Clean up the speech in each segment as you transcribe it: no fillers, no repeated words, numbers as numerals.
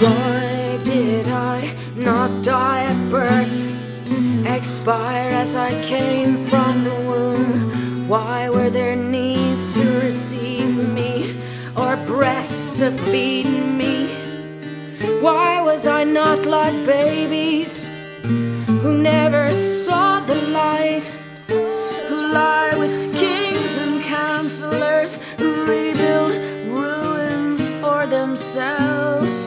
Why did I not die at birth, expire as I came from the womb? Why were there knees to receive me, or breasts to feed me? Why was I not like babies who never saw the light, who lie with kings and counselors, who rebuild ruins for themselves?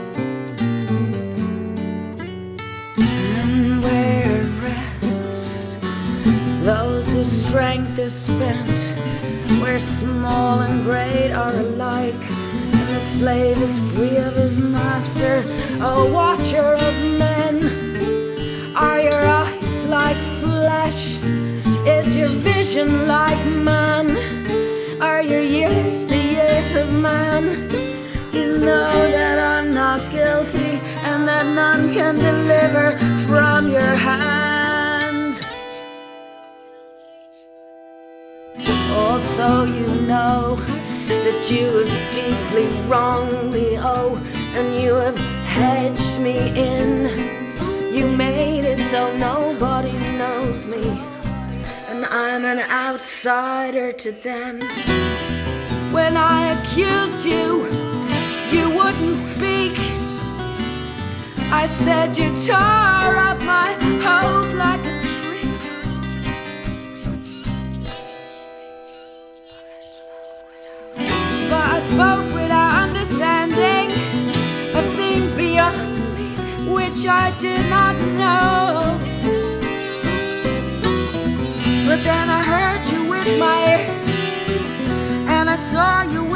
And where rest those whose strength is spent, where small and great are alike, and the slave is free of his master, a watcher of men. Are your eyes like flesh? Is your vision like man? Are your years the years of man? You know that I'm not guilty, and that none can deliver from your hand. Also you know that you have deeply wronged me, oh, and you have hedged me in. You made it so nobody knows me, and I'm an outsider to them. When I accused you, you wouldn't speak. I said you tore up my hope like a tree. But I spoke without understanding of things beyond me, which I did not know. But then I heard you with my ears, and I saw you